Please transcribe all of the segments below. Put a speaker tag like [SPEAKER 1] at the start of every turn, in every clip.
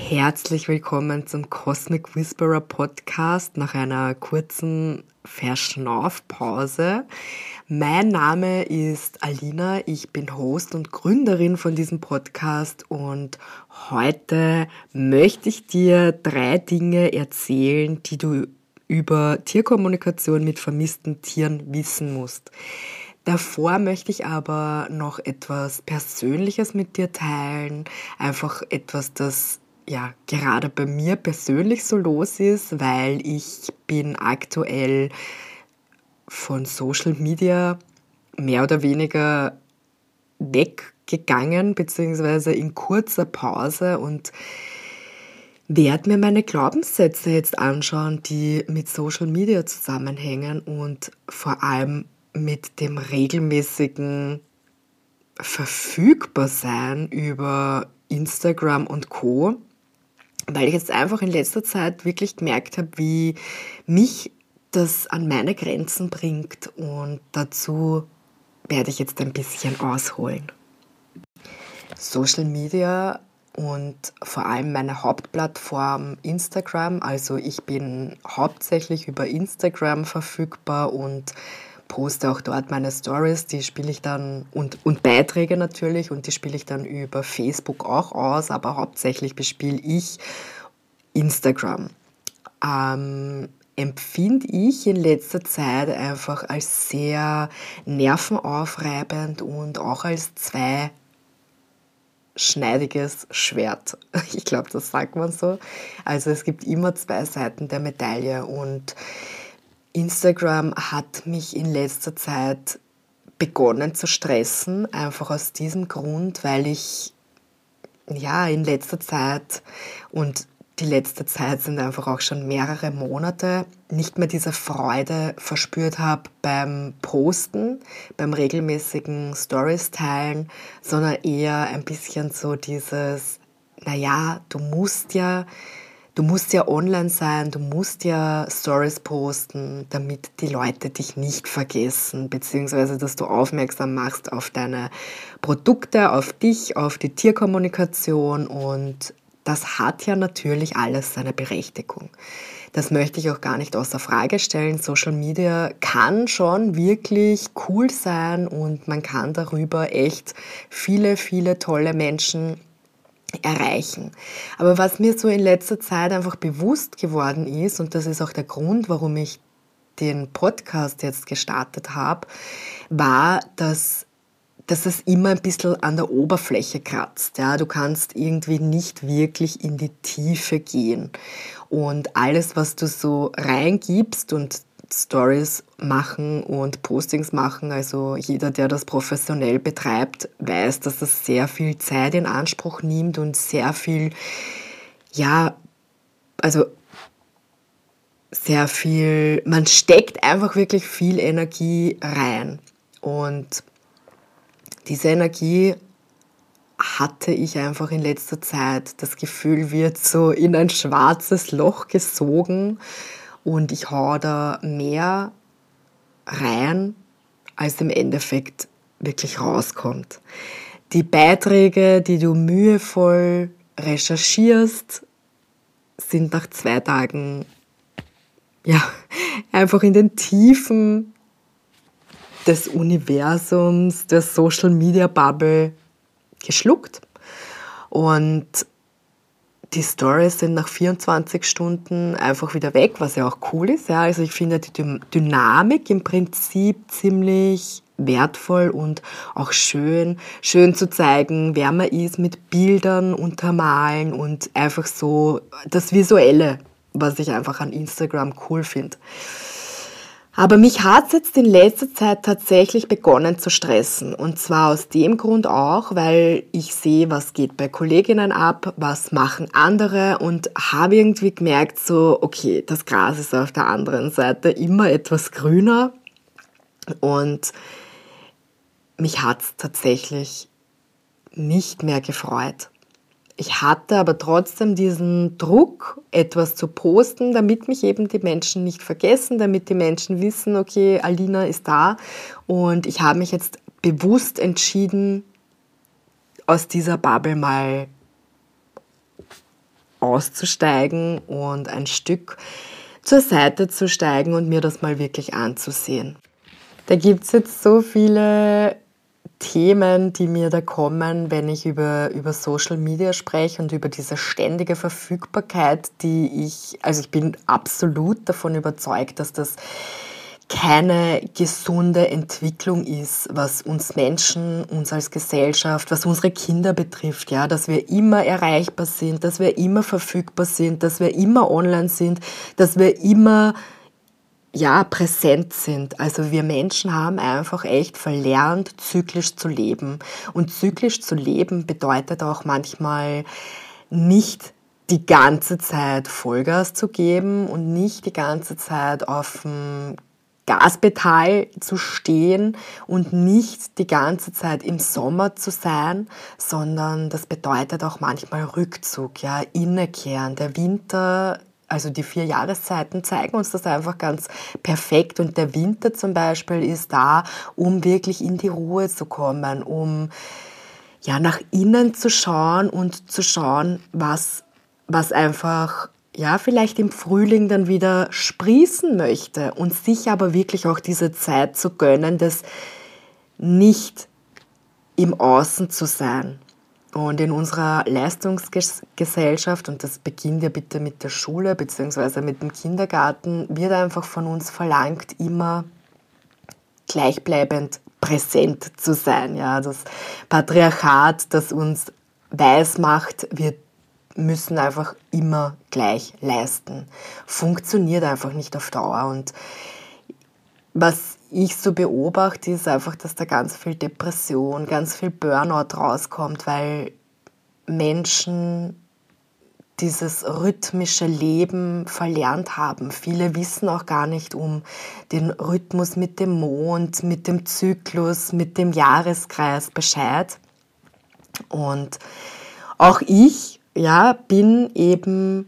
[SPEAKER 1] Herzlich willkommen zum Cosmic Whisperer Podcast nach einer kurzen Verschnaufpause. Mein Name ist Alina, ich bin Host und Gründerin von diesem Podcast und heute möchte ich dir 3 Dinge erzählen, die du über Tierkommunikation mit vermissten Tieren wissen musst. Davor möchte ich aber noch etwas Persönliches mit dir teilen, einfach etwas, das ja gerade bei mir persönlich so los ist, weil ich bin aktuell von Social Media mehr oder weniger weggegangen, beziehungsweise in kurzer Pause und werde mir meine Glaubenssätze jetzt anschauen, die mit Social Media zusammenhängen und vor allem mit dem regelmäßigen Verfügbarsein über Instagram und Co., weil ich jetzt einfach in letzter Zeit wirklich gemerkt habe, wie mich das an meine Grenzen bringt, und dazu werde ich jetzt ein bisschen ausholen. Social Media und vor allem meine Hauptplattform Instagram, also ich bin hauptsächlich über Instagram verfügbar und poste auch dort meine Stories, die spiele ich dann und Beiträge natürlich, und die spiele ich dann über Facebook auch aus, aber hauptsächlich bespiele ich Instagram. Empfinde ich in letzter Zeit einfach als sehr nervenaufreibend und auch als zweischneidiges Schwert. Ich glaube, das sagt man so. Also es gibt immer 2 Seiten der Medaille, und Instagram hat mich in letzter Zeit begonnen zu stressen, einfach aus diesem Grund, weil ich in letzter Zeit, und die letzte Zeit sind einfach auch schon mehrere Monate, nicht mehr diese Freude verspürt habe beim Posten, beim regelmäßigen Stories teilen, sondern eher ein bisschen so dieses, du musst ja online sein, du musst ja Stories posten, damit die Leute dich nicht vergessen, beziehungsweise dass du aufmerksam machst auf deine Produkte, auf dich, auf die Tierkommunikation, und das hat ja natürlich alles seine Berechtigung. Das möchte ich auch gar nicht außer Frage stellen. Social Media kann schon wirklich cool sein und man kann darüber echt viele, viele tolle Menschen erreichen. Aber was mir so in letzter Zeit einfach bewusst geworden ist, und das ist auch der Grund, warum ich den Podcast jetzt gestartet habe, war, dass es immer ein bisschen an der Oberfläche kratzt. Ja? Du kannst irgendwie nicht wirklich in die Tiefe gehen. Und alles, was du so reingibst, und Stories machen und Postings machen, also jeder, der das professionell betreibt, weiß, dass das sehr viel Zeit in Anspruch nimmt und sehr viel, man steckt einfach wirklich viel Energie rein. Und diese Energie hatte ich einfach in letzter Zeit. Das Gefühl wird so in ein schwarzes Loch gesogen und ich hau da mehr rein, als im Endeffekt wirklich rauskommt. Die Beiträge, die du mühevoll recherchierst, sind nach 2 Tagen einfach in den Tiefen des Universums, der Social Media Bubble geschluckt. Und die Stories sind nach 24 Stunden einfach wieder weg, was ja auch cool ist. Ja. Also ich finde die Dynamik im Prinzip ziemlich wertvoll und auch schön zu zeigen, wer man ist, mit Bildern untermalen und einfach so das Visuelle, was ich einfach an Instagram cool finde. Aber mich hat es jetzt in letzter Zeit tatsächlich begonnen zu stressen. Und zwar aus dem Grund auch, weil ich sehe, was geht bei Kolleginnen ab, was machen andere, und habe irgendwie gemerkt, so, okay, das Gras ist auf der anderen Seite immer etwas grüner. Und mich hat es tatsächlich nicht mehr gefreut. Ich hatte aber trotzdem diesen Druck, etwas zu posten, damit mich eben die Menschen nicht vergessen, damit die Menschen wissen, okay, Alina ist da. Und ich habe mich jetzt bewusst entschieden, aus dieser Bubble mal auszusteigen und ein Stück zur Seite zu steigen und mir das mal wirklich anzusehen. Da gibt es jetzt so viele Themen, die mir da kommen, wenn ich über Social Media spreche und über diese ständige Verfügbarkeit, also ich bin absolut davon überzeugt, dass das keine gesunde Entwicklung ist, was uns Menschen, uns als Gesellschaft, was unsere Kinder betrifft, ja, dass wir immer erreichbar sind, dass wir immer verfügbar sind, dass wir immer online sind, dass wir immer präsent sind. Also wir Menschen haben einfach echt verlernt, zyklisch zu leben. Und zyklisch zu leben bedeutet auch manchmal nicht die ganze Zeit Vollgas zu geben und nicht die ganze Zeit auf dem Gaspedal zu stehen und nicht die ganze Zeit im Sommer zu sein, sondern das bedeutet auch manchmal Rückzug, ja, innekehren. Der Winter, also die 4 Jahreszeiten zeigen uns das einfach ganz perfekt und der Winter zum Beispiel ist da, um wirklich in die Ruhe zu kommen, um nach innen zu schauen und zu schauen, was einfach vielleicht im Frühling dann wieder sprießen möchte und sich aber wirklich auch diese Zeit zu gönnen, das nicht im Außen zu sein. Und in unserer Leistungsgesellschaft, und das beginnt ja bitte mit der Schule bzw. mit dem Kindergarten, wird einfach von uns verlangt, immer gleichbleibend präsent zu sein. Ja, das Patriarchat, das uns weismacht, wir müssen einfach immer gleich leisten. Funktioniert einfach nicht auf Dauer. Und was ich so beobachte, ist einfach, dass da ganz viel Depression, ganz viel Burnout rauskommt, weil Menschen dieses rhythmische Leben verlernt haben. Viele wissen auch gar nicht um den Rhythmus mit dem Mond, mit dem Zyklus, mit dem Jahreskreis Bescheid. Und auch ich bin eben,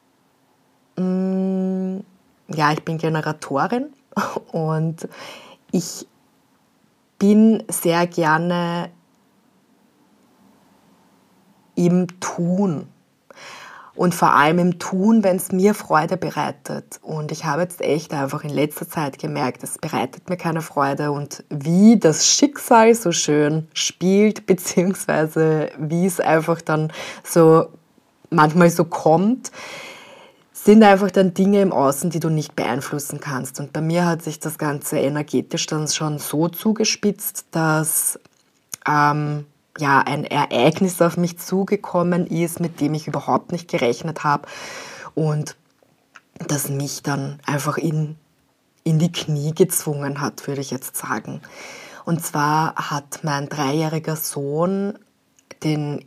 [SPEAKER 1] ich bin Generatorin und ich bin sehr gerne im Tun. Und vor allem im Tun, wenn es mir Freude bereitet. Und ich habe jetzt echt einfach in letzter Zeit gemerkt, es bereitet mir keine Freude. Und wie das Schicksal so schön spielt, beziehungsweise wie es einfach dann so manchmal so kommt, sind einfach dann Dinge im Außen, die du nicht beeinflussen kannst. Und bei mir hat sich das Ganze energetisch dann schon so zugespitzt, dass ein Ereignis auf mich zugekommen ist, mit dem ich überhaupt nicht gerechnet habe und das mich dann einfach in die Knie gezwungen hat, würde ich jetzt sagen. Und zwar hat mein 3-jähriger Sohn den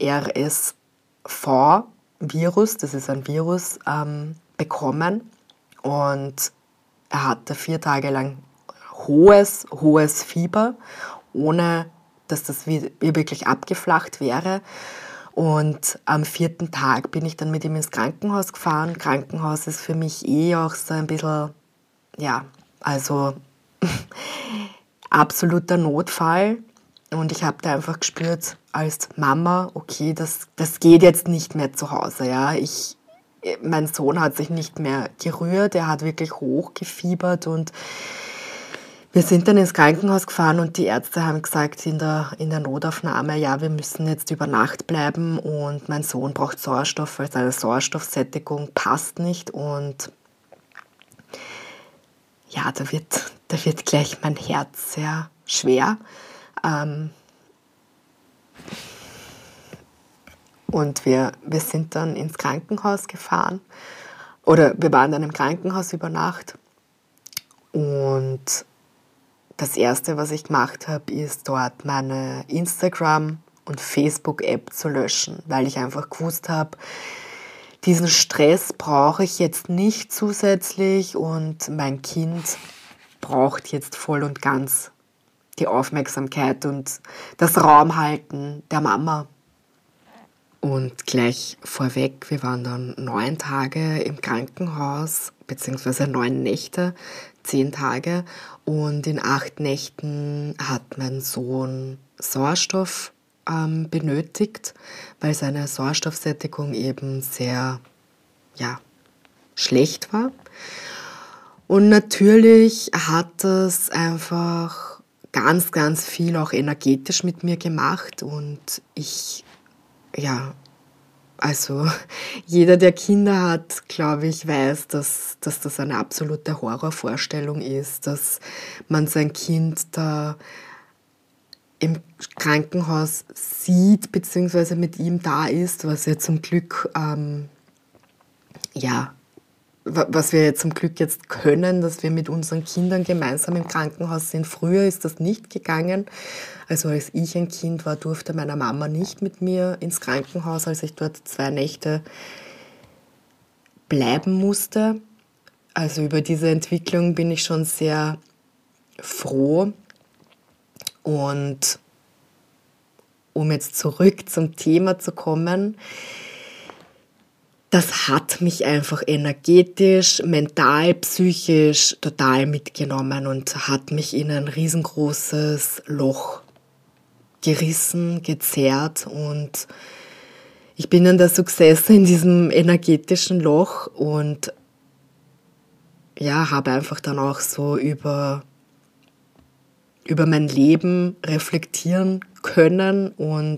[SPEAKER 1] RSV-Virus, das ist ein Virus, bekommen und er hatte 4 Tage lang hohes Fieber, ohne dass das wirklich abgeflacht wäre. Und am 4. Tag bin ich dann mit ihm ins Krankenhaus gefahren. Krankenhaus ist für mich auch so ein bisschen, also absoluter Notfall. Und ich habe da einfach gespürt als Mama, okay, das geht jetzt nicht mehr zu Hause. Ja. Mein Sohn hat sich nicht mehr gerührt, er hat wirklich hochgefiebert und wir sind dann ins Krankenhaus gefahren und die Ärzte haben gesagt in der Notaufnahme, wir müssen jetzt über Nacht bleiben und mein Sohn braucht Sauerstoff, weil seine Sauerstoffsättigung passt nicht. Und da wird gleich mein Herz sehr schwer. Und wir sind dann ins Krankenhaus gefahren oder wir waren dann im Krankenhaus über Nacht und das Erste, was ich gemacht habe, ist dort meine Instagram- und Facebook-App zu löschen, weil ich einfach gewusst habe, diesen Stress brauche ich jetzt nicht zusätzlich und mein Kind braucht jetzt voll und ganz die Aufmerksamkeit und das Raumhalten der Mama. Und gleich vorweg, wir waren dann 9 Tage im Krankenhaus, beziehungsweise 9 Nächte, 10 Tage. Und in 8 Nächten hat mein Sohn Sauerstoff benötigt, weil seine Sauerstoffsättigung eben sehr ja, schlecht war. Und natürlich hat es einfach ganz, ganz viel auch energetisch mit mir gemacht und also jeder, der Kinder hat, glaube ich, weiß, dass das eine absolute Horrorvorstellung ist, dass man sein Kind da im Krankenhaus sieht, beziehungsweise mit ihm da ist, was ja zum Glück, was wir jetzt zum Glück jetzt können, dass wir mit unseren Kindern gemeinsam im Krankenhaus sind. Früher ist das nicht gegangen. Also als ich ein Kind war, durfte meine Mama nicht mit mir ins Krankenhaus, als ich dort 2 Nächte bleiben musste. Also über diese Entwicklung bin ich schon sehr froh. Und um jetzt zurück zum Thema zu kommen, das hat mich einfach energetisch, mental, psychisch total mitgenommen und hat mich in ein riesengroßes Loch gerissen, gezerrt und ich bin dann der Success in diesem energetischen Loch und ja, habe einfach dann auch so über mein Leben reflektieren können und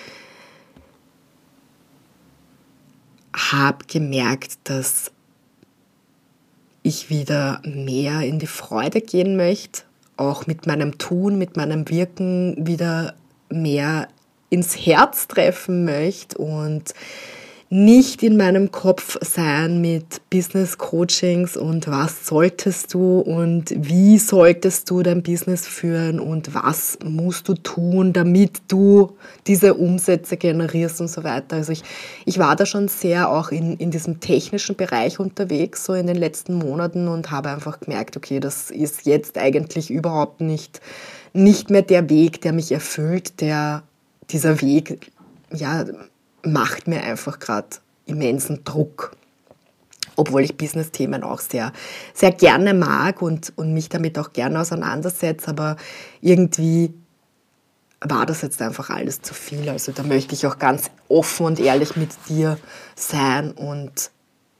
[SPEAKER 1] habe gemerkt, dass ich wieder mehr in die Freude gehen möchte, auch mit meinem Tun, mit meinem Wirken wieder mehr ins Herz treffen möchte und nicht in meinem Kopf sein mit Business-Coachings und was solltest du und wie solltest du dein Business führen und was musst du tun, damit du diese Umsätze generierst und so weiter. Also ich war da schon sehr auch in diesem technischen Bereich unterwegs, so in den letzten Monaten und habe einfach gemerkt, okay, das ist jetzt eigentlich überhaupt nicht mehr der Weg, der mich erfüllt, dieser Weg, ja, macht mir einfach gerade immensen Druck. Obwohl ich Business-Themen auch sehr, sehr gerne mag und mich damit auch gerne auseinandersetze, aber irgendwie war das jetzt einfach alles zu viel. Also da möchte ich auch ganz offen und ehrlich mit dir sein und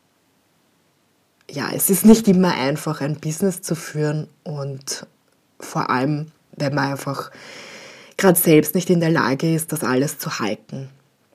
[SPEAKER 1] ja, es ist nicht immer einfach, ein Business zu führen und vor allem, wenn man einfach gerade selbst nicht in der Lage ist, das alles zu halten.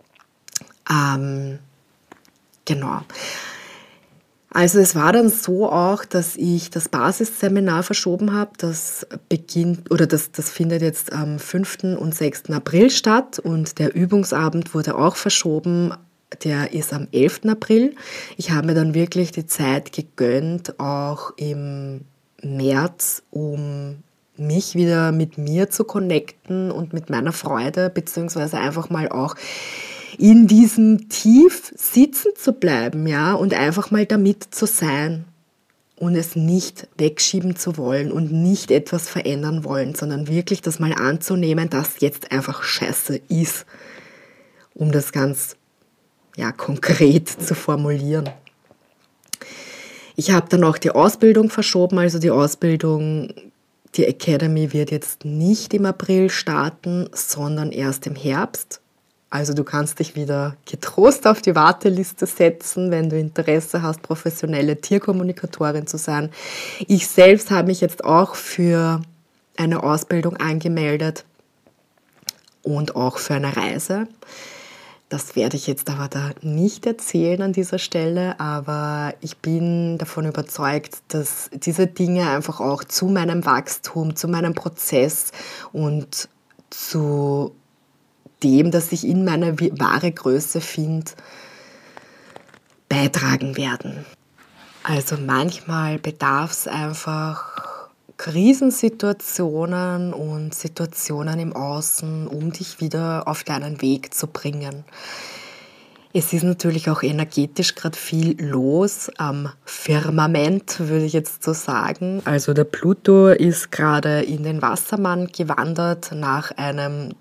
[SPEAKER 1] Genau. Also es war dann so auch, dass ich das Basisseminar verschoben habe. Das findet jetzt am 5. und 6. April statt und der Übungsabend wurde auch verschoben. Der ist am 11. April. Ich habe mir dann wirklich die Zeit gegönnt, auch im März, um mich wieder mit mir zu connecten und mit meiner Freude, beziehungsweise einfach mal auch in diesem Tief sitzen zu bleiben, ja, und einfach mal damit zu sein und es nicht wegschieben zu wollen und nicht etwas verändern wollen, sondern wirklich das mal anzunehmen, dass jetzt einfach Scheiße ist, um das ganz, ja, konkret zu formulieren. Ich habe dann auch die Ausbildung verschoben, also die Academy wird jetzt nicht im April starten, sondern erst im Herbst. Also du kannst dich wieder getrost auf die Warteliste setzen, wenn du Interesse hast, professionelle Tierkommunikatorin zu sein. Ich selbst habe mich jetzt auch für eine Ausbildung angemeldet und auch für eine Reise. Das werde ich jetzt aber da nicht erzählen an dieser Stelle, aber ich bin davon überzeugt, dass diese Dinge einfach auch zu meinem Wachstum, zu meinem Prozess und zu dem, dass ich in meiner wahre Größe finde, beitragen werden. Also manchmal bedarf es einfach Krisensituationen und Situationen im Außen, um dich wieder auf deinen Weg zu bringen. Es ist natürlich auch energetisch gerade viel los am Firmament, würde ich jetzt so sagen. Also der Pluto ist gerade in den Wassermann gewandert nach einem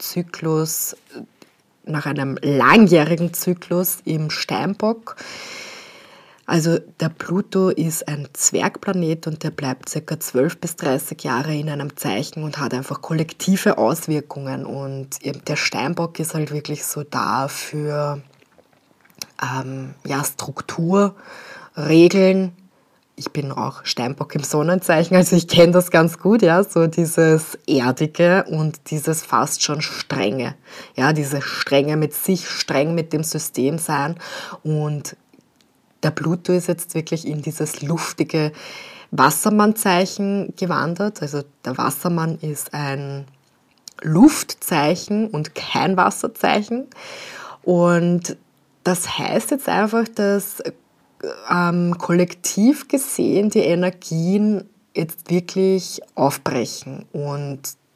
[SPEAKER 1] langjährigen Zyklus im Steinbock. Also der Pluto ist ein Zwergplanet und der bleibt ca. 12 bis 30 Jahre in einem Zeichen und hat einfach kollektive Auswirkungen. Und der Steinbock ist halt wirklich so da für Struktur, Regeln. Ich bin auch Steinbock im Sonnenzeichen, also ich kenne das ganz gut, ja, so dieses Erdige und dieses fast schon Strenge. Ja, diese Strenge mit sich, streng mit dem System sein. Und der Pluto ist jetzt wirklich in dieses luftige Wassermannzeichen gewandert. Also der Wassermann ist ein Luftzeichen und kein Wasserzeichen. Und das heißt jetzt einfach, dass kollektiv gesehen die Energien jetzt wirklich aufbrechen und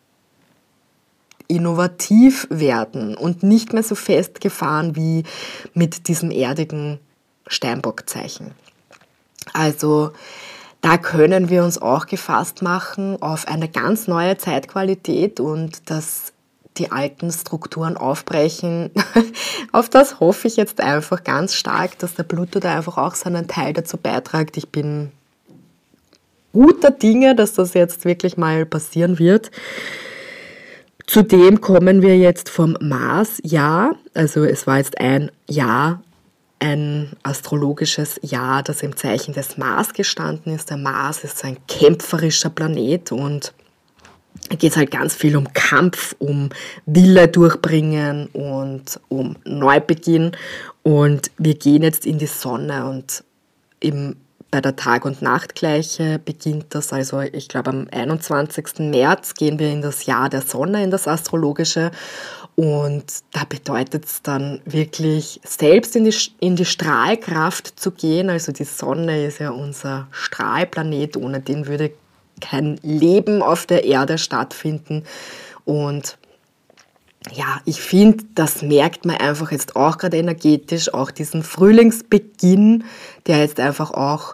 [SPEAKER 1] innovativ werden und nicht mehr so festgefahren wie mit diesem erdigen Steinbockzeichen. Also da können wir uns auch gefasst machen auf eine ganz neue Zeitqualität und dass die alten Strukturen aufbrechen. Auf das hoffe ich jetzt einfach ganz stark, dass der Pluto da einfach auch seinen Teil dazu beiträgt. Ich bin guter Dinge, dass das jetzt wirklich mal passieren wird. Zudem kommen wir jetzt vom Mars-Jahr, also es war jetzt ein Jahr, ein astrologisches Jahr, das im Zeichen des Mars gestanden ist. Der Mars ist ein kämpferischer Planet und da geht es halt ganz viel um Kampf, um Wille durchbringen und um Neubeginn. Und wir gehen jetzt in die Sonne und bei der Tag- und Nachtgleiche beginnt das. Also ich glaube am 21. März gehen wir in das Jahr der Sonne, in das Astrologische. Und da bedeutet es dann wirklich, selbst in die Strahlkraft zu gehen. Also die Sonne ist ja unser Strahlplanet, ohne den würde kein Leben auf der Erde stattfinden. Und ja, ich finde, das merkt man einfach jetzt auch gerade energetisch, auch diesen Frühlingsbeginn, der jetzt einfach auch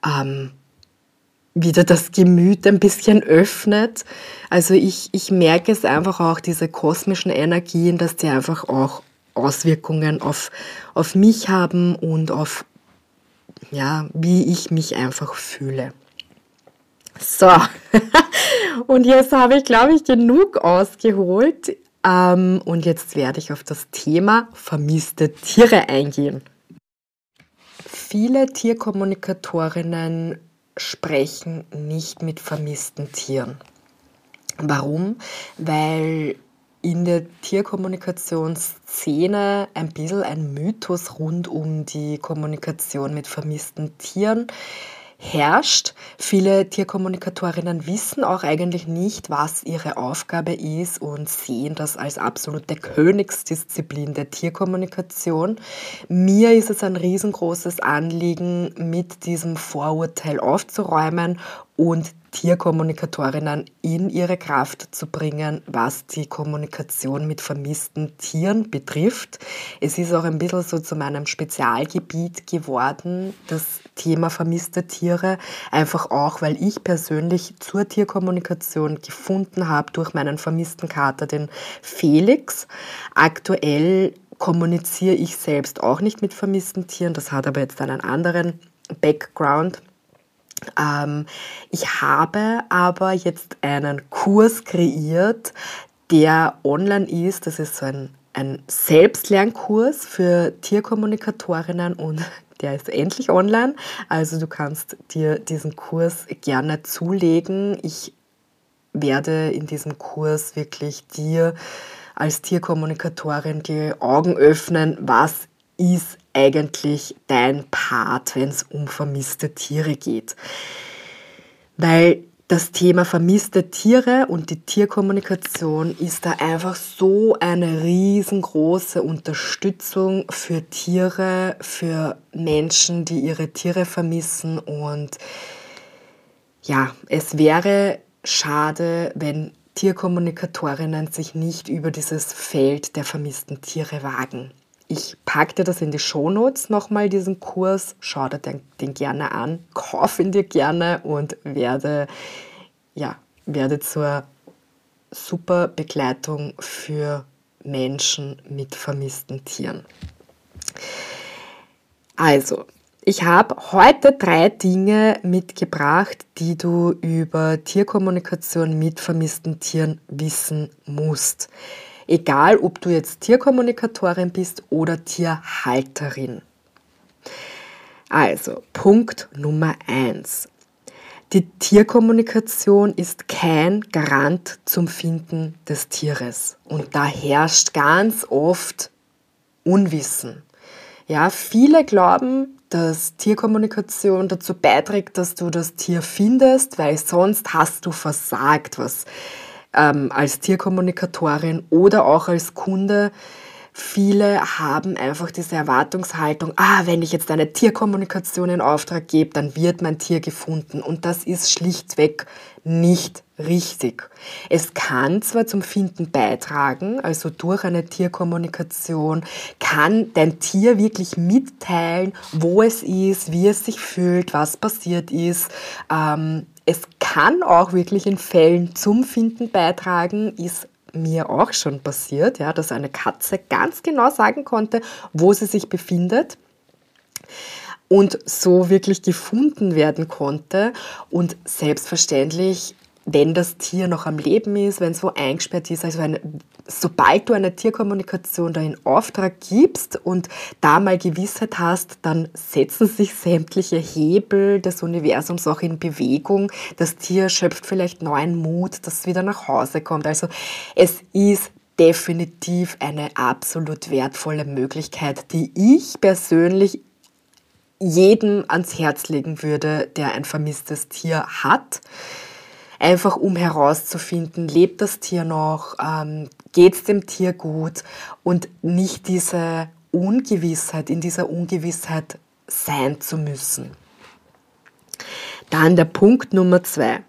[SPEAKER 1] wieder das Gemüt ein bisschen öffnet. Also ich merke es einfach auch, diese kosmischen Energien, dass die einfach auch Auswirkungen auf mich haben und auf, ja, wie ich mich einfach fühle. So, und jetzt habe ich, glaube ich, genug ausgeholt. Und jetzt werde ich auf das Thema vermisste Tiere eingehen. Viele Tierkommunikatorinnen sprechen nicht mit vermissten Tieren. Warum? Weil in der Tierkommunikationsszene ein bisschen ein Mythos rund um die Kommunikation mit vermissten Tieren herrscht. Viele Tierkommunikatorinnen wissen auch eigentlich nicht, was ihre Aufgabe ist und sehen das als absolute Königsdisziplin der Tierkommunikation. Mir ist es ein riesengroßes Anliegen, mit diesem Vorurteil aufzuräumen und Tierkommunikatorinnen in ihre Kraft zu bringen, was die Kommunikation mit vermissten Tieren betrifft. Es ist auch ein bisschen so zu meinem Spezialgebiet geworden, das Thema vermisste Tiere, einfach auch, weil ich persönlich zur Tierkommunikation gefunden habe durch meinen vermissten Kater, den Felix. Aktuell kommuniziere ich selbst auch nicht mit vermissten Tieren, das hat aber jetzt einen anderen Background. Ich habe aber jetzt einen Kurs kreiert, der online ist. Das ist so ein Selbstlernkurs für Tierkommunikatorinnen und der ist endlich online. Also du kannst dir diesen Kurs gerne zulegen. Ich werde in diesem Kurs wirklich dir als Tierkommunikatorin die Augen öffnen, was ist eigentlich dein Part, wenn es um vermisste Tiere geht. Weil das Thema vermisste Tiere und die Tierkommunikation ist da einfach so eine riesengroße Unterstützung für Tiere, für Menschen, die ihre Tiere vermissen. Und ja, es wäre schade, wenn Tierkommunikatorinnen sich nicht über dieses Feld der vermissten Tiere wagen. Ich packe dir das in die Shownotes nochmal, diesen Kurs. Schau dir den gerne an, kauf ihn dir gerne und werde zur super Begleitung für Menschen mit vermissten Tieren. Also, ich habe heute 3 Dinge mitgebracht, die du über Tierkommunikation mit vermissten Tieren wissen musst. Egal, ob du jetzt Tierkommunikatorin bist oder Tierhalterin. Also, Punkt Nummer 1. Die Tierkommunikation ist kein Garant zum Finden des Tieres. Und da herrscht ganz oft Unwissen. Ja, viele glauben, dass Tierkommunikation dazu beiträgt, dass du das Tier findest, weil sonst hast du versagt, was als Tierkommunikatorin oder auch als Kunde. Viele haben einfach diese Erwartungshaltung, wenn ich jetzt eine Tierkommunikation in Auftrag gebe, dann wird mein Tier gefunden. Und das ist schlichtweg nicht richtig. Es kann zwar zum Finden beitragen, also durch eine Tierkommunikation kann dein Tier wirklich mitteilen, wo es ist, wie es sich fühlt, was passiert ist. Es kann auch wirklich in Fällen zum Finden beitragen, ist mir auch schon passiert, ja, dass eine Katze ganz genau sagen konnte, wo sie sich befindet und so wirklich gefunden werden konnte. Und selbstverständlich, wenn das Tier noch am Leben ist, wenn es wo eingesperrt ist, also sobald du eine Tierkommunikation da in Auftrag gibst und da mal Gewissheit hast, dann setzen sich sämtliche Hebel des Universums auch in Bewegung. Das Tier schöpft vielleicht neuen Mut, dass es wieder nach Hause kommt. Also es ist definitiv eine absolut wertvolle Möglichkeit, die ich persönlich jedem ans Herz legen würde, der ein vermisstes Tier hat. Einfach um herauszufinden, lebt das Tier noch, geht es dem Tier gut und nicht diese Ungewissheit, in dieser Ungewissheit sein zu müssen. Dann der Punkt Nummer 2.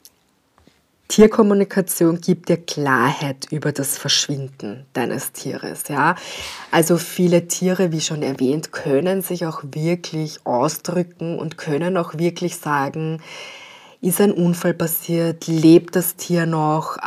[SPEAKER 1] Tierkommunikation gibt dir Klarheit über das Verschwinden deines Tieres. Ja? Also viele Tiere, wie schon erwähnt, können sich auch wirklich ausdrücken und können auch wirklich sagen, ist ein Unfall passiert, lebt das Tier noch,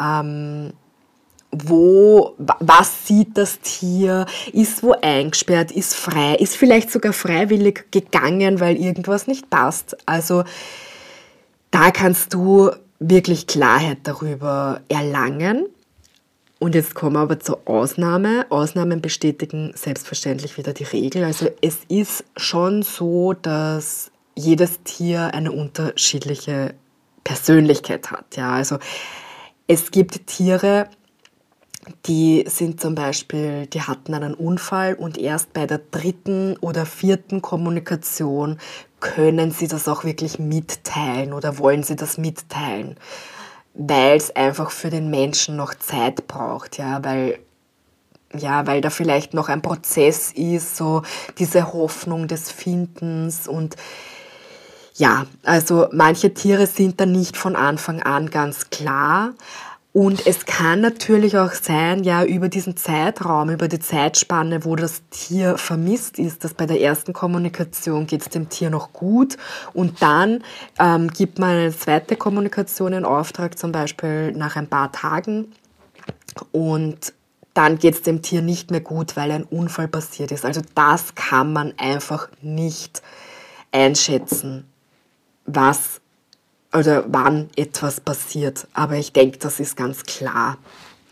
[SPEAKER 1] was sieht das Tier, ist wo eingesperrt, ist frei, ist vielleicht sogar freiwillig gegangen, weil irgendwas nicht passt. Also da kannst du wirklich Klarheit darüber erlangen. Und jetzt kommen wir aber zur Ausnahme. Ausnahmen bestätigen selbstverständlich wieder die Regel. Also es ist schon so, dass jedes Tier eine unterschiedliche Persönlichkeit hat. Ja, also es gibt Tiere, die sind zum Beispiel, die hatten einen Unfall und erst bei der 3. oder 4. Kommunikation können sie das auch wirklich mitteilen oder wollen sie das mitteilen, weil es einfach für den Menschen noch Zeit braucht, weil da vielleicht noch ein Prozess ist, so diese Hoffnung des Findens und ja, also manche Tiere sind dann nicht von Anfang an ganz klar. Und es kann natürlich auch sein, ja, über diesen Zeitraum, über die Zeitspanne, wo das Tier vermisst ist, dass bei der ersten Kommunikation geht es dem Tier noch gut und dann gibt man eine zweite Kommunikation in Auftrag, zum Beispiel nach ein paar Tagen und dann geht es dem Tier nicht mehr gut, weil ein Unfall passiert ist. Also das kann man einfach nicht einschätzen, was oder wann etwas passiert. Aber ich denke, das ist ganz klar.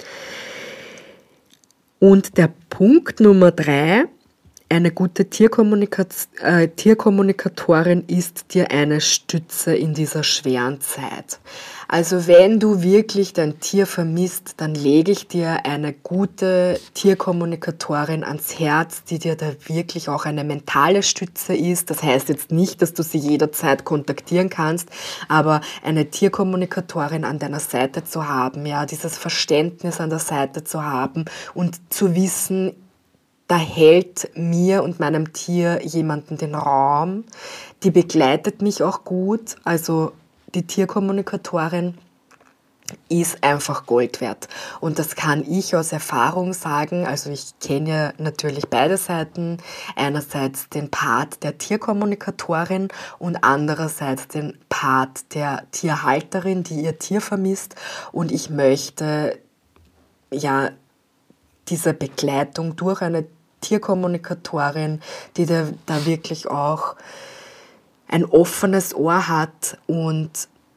[SPEAKER 1] Und der Punkt Nummer 3, eine gute Tierkommunikatorin ist dir eine Stütze in dieser schweren Zeit. Also wenn du wirklich dein Tier vermisst, dann lege ich dir eine gute Tierkommunikatorin ans Herz, die dir da wirklich auch eine mentale Stütze ist. Das heißt jetzt nicht, dass du sie jederzeit kontaktieren kannst, aber eine Tierkommunikatorin an deiner Seite zu haben, ja, dieses Verständnis an der Seite zu haben und zu wissen, da hält mir und meinem Tier jemanden den Raum, die begleitet mich auch gut, also die Tierkommunikatorin ist einfach Gold wert. Und das kann ich aus Erfahrung sagen. Also ich kenne ja natürlich beide Seiten. Einerseits den Part der Tierkommunikatorin und andererseits den Part der Tierhalterin, die ihr Tier vermisst. Und ich möchte ja diese Begleitung durch eine Tierkommunikatorin, die da wirklich auch ein offenes Ohr hat und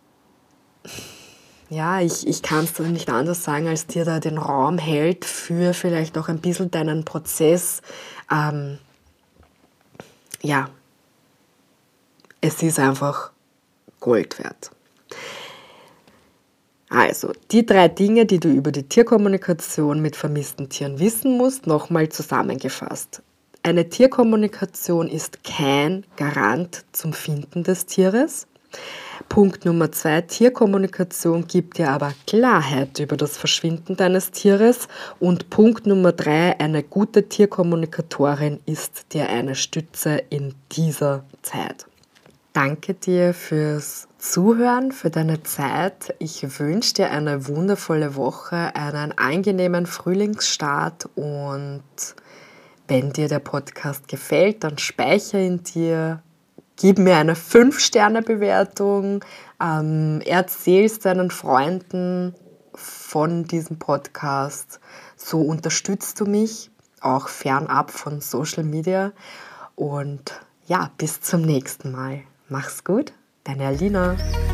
[SPEAKER 1] ja, ich kann es nicht anders sagen, als dir da den Raum hält für vielleicht auch ein bisschen deinen Prozess, es ist einfach Gold wert. Also, die 3 Dinge, die du über die Tierkommunikation mit vermissten Tieren wissen musst, nochmal zusammengefasst. Eine Tierkommunikation ist kein Garant zum Finden des Tieres. Punkt Nummer 2, Tierkommunikation gibt dir aber Klarheit über das Verschwinden deines Tieres. Und Punkt Nummer 3, eine gute Tierkommunikatorin ist dir eine Stütze in dieser Zeit. Danke dir fürs Zuhören, für deine Zeit. Ich wünsche dir eine wundervolle Woche, einen angenehmen Frühlingsstart und wenn dir der Podcast gefällt, dann speichere ihn dir, gib mir eine 5-Sterne-Bewertung, erzähl es deinen Freunden von diesem Podcast. So unterstützt du mich, auch fernab von Social Media. Und ja, bis zum nächsten Mal. Mach's gut, deine Alina.